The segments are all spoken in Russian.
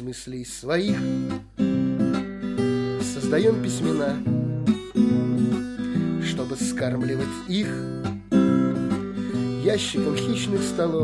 мыслей своих создаем письмена, чтобы скармливать их ящиком хищных столов.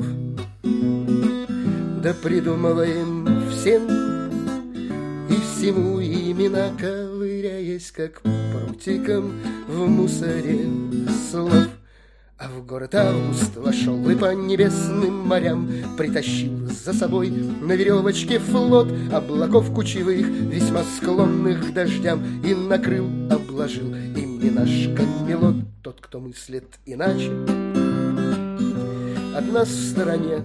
Да придумываем всем и всему имена, ковыряясь, как прутиком в мусоре слов. А в город Август вошел и по небесным морям притащил за собой на веревочке флот облаков кучевых, весьма склонных к дождям, и накрыл, обложил ими наш Камелот. Тот, кто мыслит иначе от нас в стороне,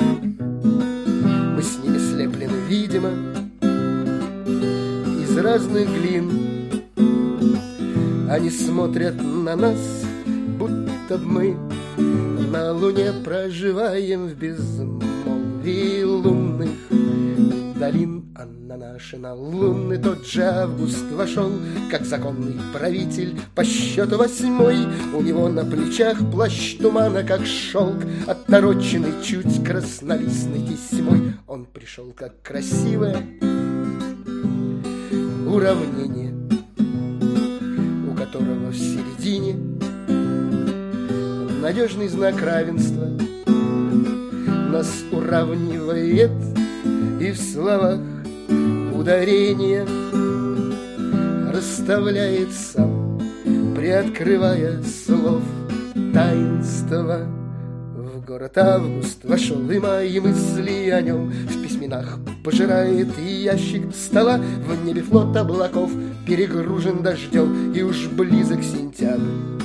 мы с ними слеплены, видимо, из разных глин. Они смотрят на нас, будто мы на луне проживаем в безмолвии лунных долин. А на наши, на луны тот же Август вошел, как законный правитель, по счету 8. У него на плечах плащ тумана, как шелк, оттороченный чуть краснолистной тесьмой. Он пришел, как красивое уравнение, у которого в середине надежный знак равенства. Нас уравнивает и в словах ударение расставляет сам, приоткрывая слов таинства. В город Август вошел, и мои мысли о нем в письменах пожирает и ящик стола. В небе флот облаков перегружен дождем, и уж близок сентябрь.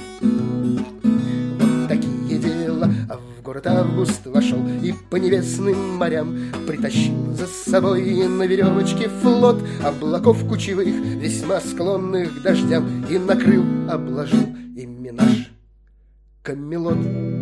Вот такие дела. А в город Август вошел и по небесным морям притащил за собой на веревочке флот облаков кучевых, весьма склонных к дождям, и накрыл, обложил ими наш Камелот.